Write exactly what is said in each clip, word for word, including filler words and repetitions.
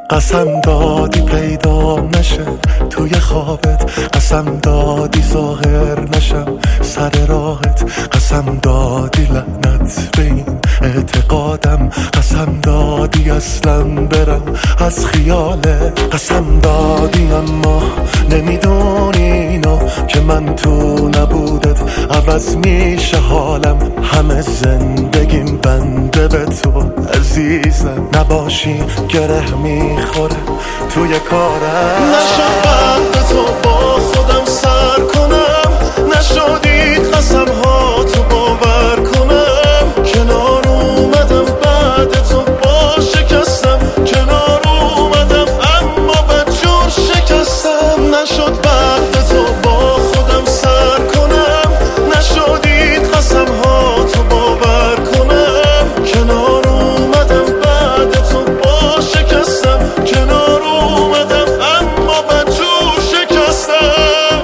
قسم دادی پیدا نشه توی خوابت، قسم دادی ظاهر نشم سر راهت، قسم دادی لعنت به این اعتقادم، قسم دادی اصلا برم از خیالت، قسم دادی اما نمیدونی اینو که من تو نبودت عوض میشه حالم، همه زندگیم بنده به تو عزیزم، نباشی گره میخوره توی کارم. نشد بعد تو با خودم سر کنم، نشدید قسم ها تو باور کنم، کنار اومدم بعد تو با شکستم، کنار اومدم اما بدجور شکستم. نشد بعد تو با خودم سر کنم، نشدید قسم ها تو باور کنم، کنار اومدم بعد تو با شکستم، کنار اومدم اما بدجور شکستم.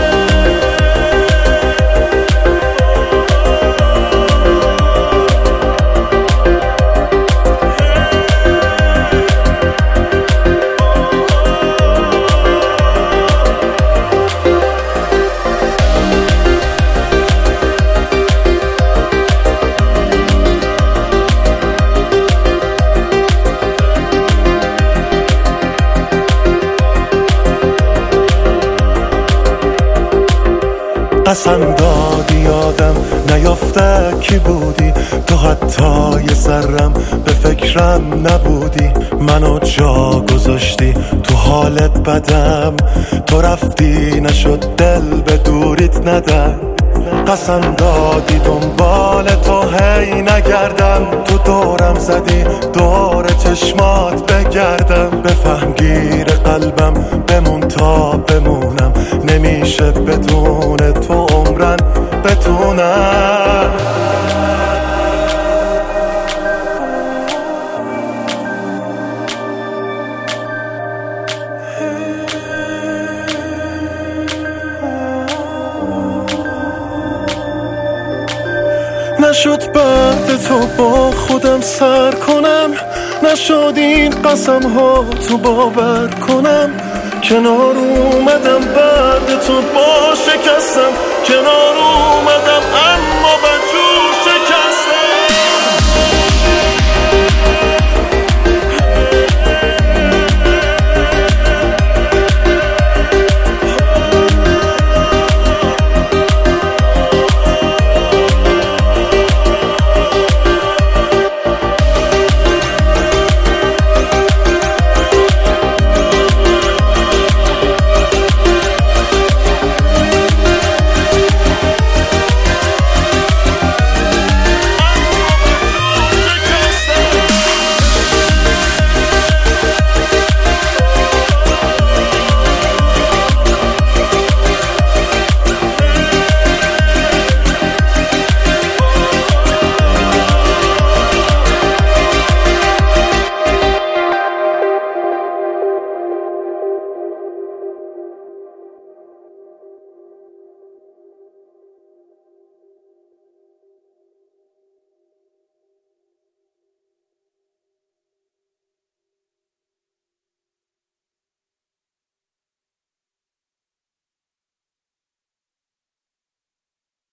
قسم دادی آدم نیافته کی بودی، تو حتی یه ذرم به فکرم نبودی، منو جا گذاشتی تو حالت بدم، تو رفتی نشد دل به دوریت ندم، قسم دادی دنبال تو هی نگردم، تو دورم زدی دور چشمات بگردم، بفهم گیر قلبم بمون تا بمونم، نمیشه بدون تو عمرن بتونم. نشد بعد تو با خودم سر کنم، نشد این قسم ها تو باور کنم، کنار اومدم بعد تو با شکستم، کنار اومدم اما